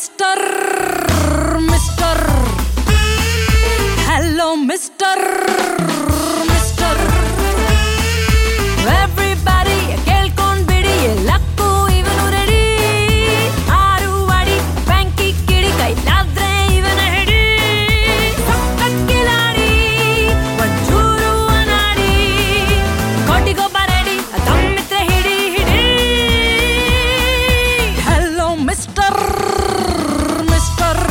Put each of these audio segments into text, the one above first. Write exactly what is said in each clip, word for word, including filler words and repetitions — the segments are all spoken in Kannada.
mister mister hello mister mister everybody ಕೇಳ್ಕೊಂಡ್ ಬಿಡಿ ಎಲ್ಲಕ್ಕೂ ಇವನು ರೆಡಿ ಆರು ಅಡಿ ಬ್ಯಾಂಕಿ ಕಿಡಿ ಕೈಲಾದ್ರೆ ಇವನ ಹಿಡಿ ಸಕ್ಕತ್ ಕಿಲಾಡಿ ಒಂಚೂರು ಅನಾಡಿ ಕೋಟಿಗೊಬ್ಬ ರೆಡಿ ತಮ್ಮಿತ್ರ ಹಿಡಿ ಹಿಡಿ hello mister mister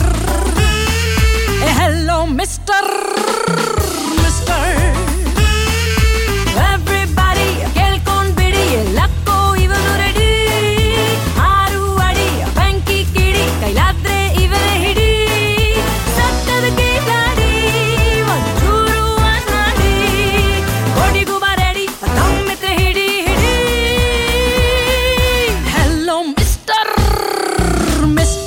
hello mister mister everybody ಕೇಳ್ಕೊಂಡ್ ಬಿಡಿ ಎಲ್ಲಕ್ಕೂ ಇವನು ರೆಡಿ ಆರು ಅಡಿ ಬ್ಯಾಂಕಿ ಕಿಡಿ ಕೈಲಾದ್ರೆ ಇವನ ಹಿಡಿ ಸಕ್ಕದ ಕಿಲಾಡಿ ಒಂಚೂರು ಅನಾಡಿ ಕೋಟಿಗೊಬ್ಬ ರೆಡಿ ತಮ್ಮಿತ್ರ ಹಿಡಿ ಹಿಡಿ ಹಲೋ ಮಿಸ್ಟರ್ ಮಿಸ್ಟರ್